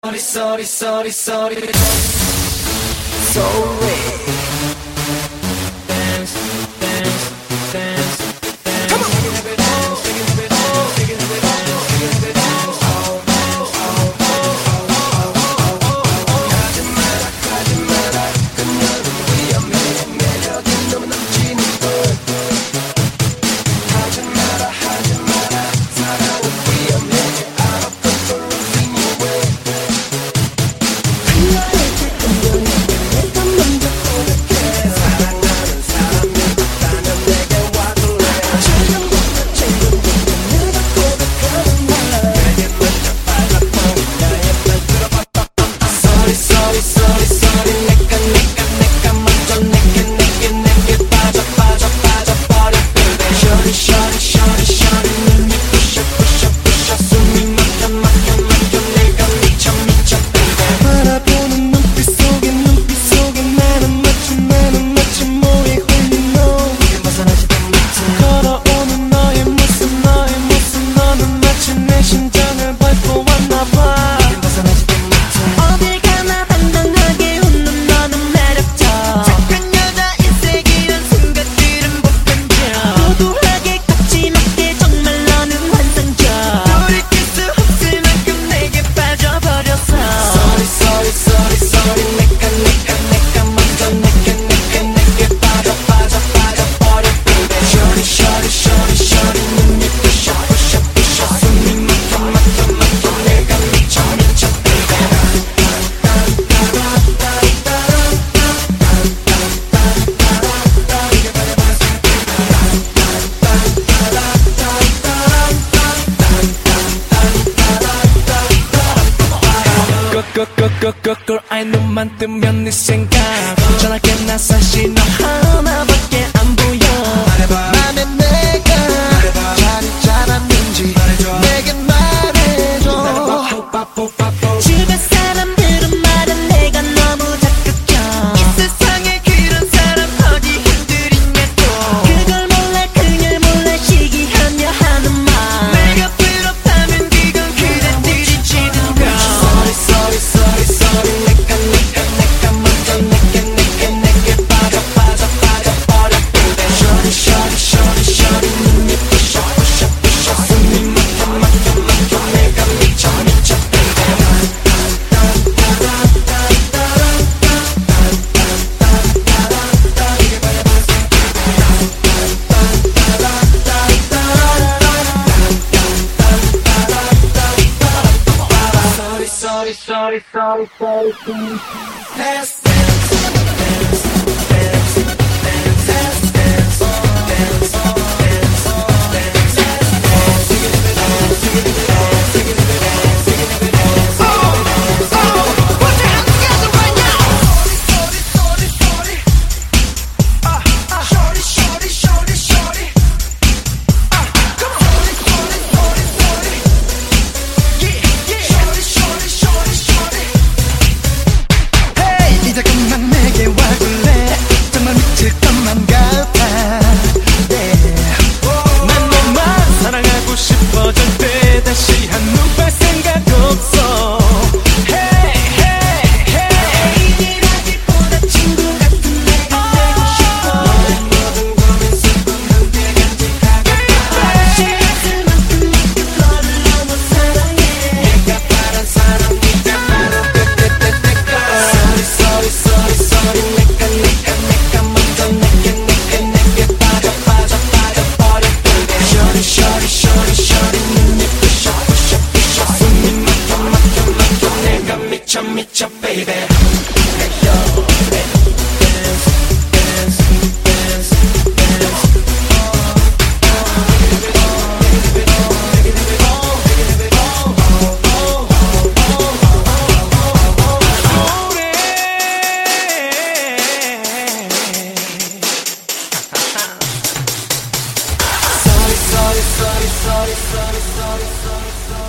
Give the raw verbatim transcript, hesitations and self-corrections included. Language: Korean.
sorry, sorry, sorry, sorry. Dance, dance, dance, dance. Come on. 끄끄끄끄끄 아이 눈만 뜨면 네 생각 전화기나 사실 너 하나밖에 안 보여 말해봐 맘에 내가 잘이 잘았는지 내게 말해줘 주변 사람들은 말해 내가 너무 적극적 이 세상에 그런 사람 어디 흔들리냐고 그걸 몰라 그냥 몰라 시기하며 하는 말 내가 부럽다면 그건 그대 들이치는 거 Sorry sorry sorry sorry 내가 내가 내가 먼저 내게 내게 내게 빠져 빠져 빠져 버려 baby Shorty shorty shorty shorty 눈이 부셔 부셔 부셔 숨이 막혀 막혀 막혀 내가 미쳐 미쳐 Sorry, sorry, sorry, sorry, sorry. Dance, dance, dance, dance, dance, dance, dance, dance, 미쳐 미쳐 baby Sorry, sorry, sorry, sorry, sorry, sorry, sorry.